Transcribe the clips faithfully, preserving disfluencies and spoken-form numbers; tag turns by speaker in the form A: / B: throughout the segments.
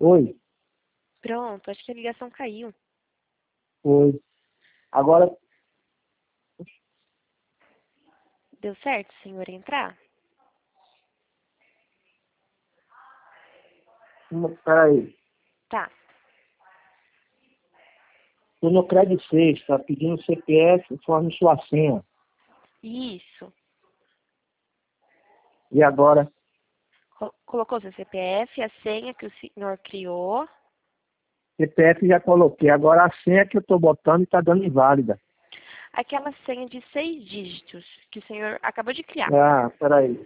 A: Oi,
B: Pronto, acho que a ligação caiu.
A: oi. Agora,
B: Deu certo, senhor, entrar?
A: uma- peraí.
B: Tá.
A: Tô no Credit seis, tá pedindo C P F, informe sua senha.
B: Isso.
A: E agora,
B: Co- Colocou seu C P F, a senha que o senhor criou.
A: C P F já coloquei. Agora a senha que eu tô botando está dando inválida.
B: Aquela senha de seis dígitos que o senhor acabou de criar.
A: Ah, peraí.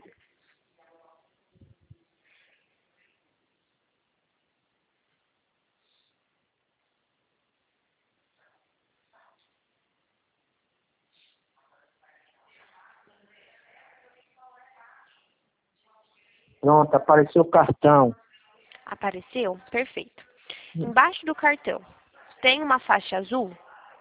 A: Pronto, apareceu o cartão.
B: Apareceu? Perfeito. Embaixo do cartão tem uma faixa azul?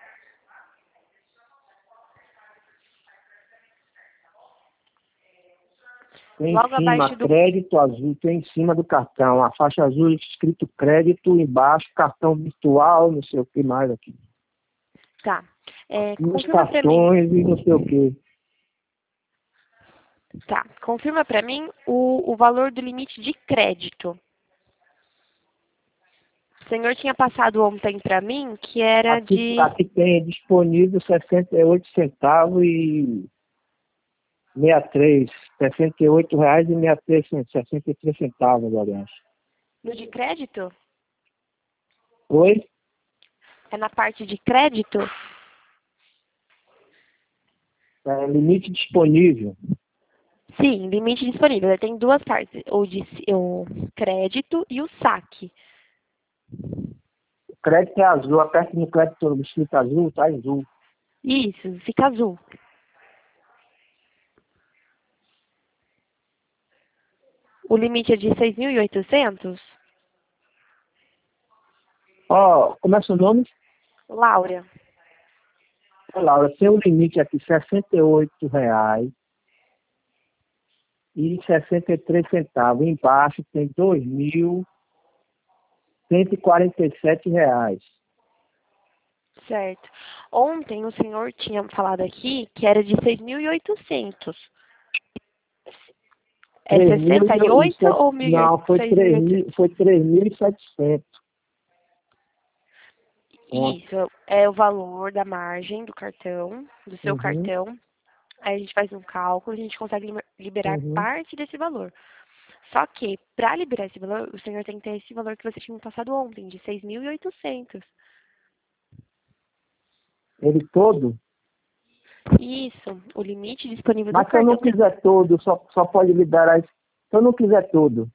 A: Tem em
B: Logo
A: cima,
B: abaixo do...
A: crédito azul, tem em cima do cartão. A faixa azul escrito crédito, embaixo, cartão virtual, não sei o que mais aqui.
B: Tá. É,
A: E os
B: confirma pra mim.
A: cartões e não sei o que.
B: Tá. Confirma pra mim o, o valor do limite de crédito. O senhor tinha passado ontem pra mim que era
A: Aqui,
B: de...
A: aqui tem disponível sessenta e oito centavos e sessenta e três, sessenta e oito reais e sessenta e três, cen- sessenta e três centavos, aliás.
B: No de crédito?
A: Oi?
B: É na parte de crédito?
A: É, limite disponível.
B: Sim, limite disponível. Ele tem duas partes, o de o crédito e o saque.
A: O crédito é azul, aperta no crédito no escrito azul, tá azul.
B: Isso, fica azul. O limite é de seis mil e oitocentos?
A: Ó, como é seu nome?
B: Laura.
A: Ô, Laura, tem um limite aqui, sessenta e oito reais e sessenta e três centavos. Embaixo tem dois mil cento e quarenta e sete reais.
B: Certo. Ontem o senhor tinha falado aqui que era de seis mil e oitocentos. É
A: três mil
B: sessenta e
A: e
B: oito
A: setecentos.
B: ou
A: Não, foi
B: seis mil e
A: três mil,
B: oitocentos?
A: foi três mil e setecentos.
B: Isso, é o valor da margem do cartão, do seu
A: Uhum,
B: cartão. Aí a gente faz um cálculo, a gente consegue liber- liberar
A: uhum.
B: parte desse valor. Só que, para liberar esse valor, o senhor tem que ter esse valor que você tinha me passado ontem, de seis mil e oitocentos.
A: Ele todo?
B: Isso, o limite disponível do
A: Mas se eu não
B: cartão.
A: quiser todo, só, só pode liberar isso. Se eu não quiser todo.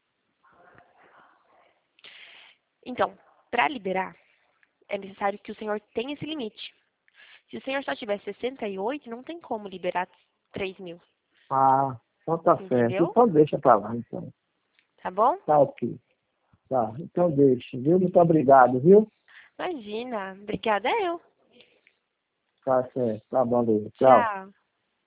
B: Então, para liberar, é necessário que o senhor tenha esse limite. Se o senhor só tiver sessenta e oito, não tem como liberar três mil,
A: Ah, então tá certo.
B: entendeu?
A: Então deixa pra lá, então.
B: Tá bom?
A: Tá ok. Tá, então deixa, viu? Muito obrigado, viu?
B: Imagina, obrigada eu.
A: Tá certo, tá bom, tchau.
B: Tchau.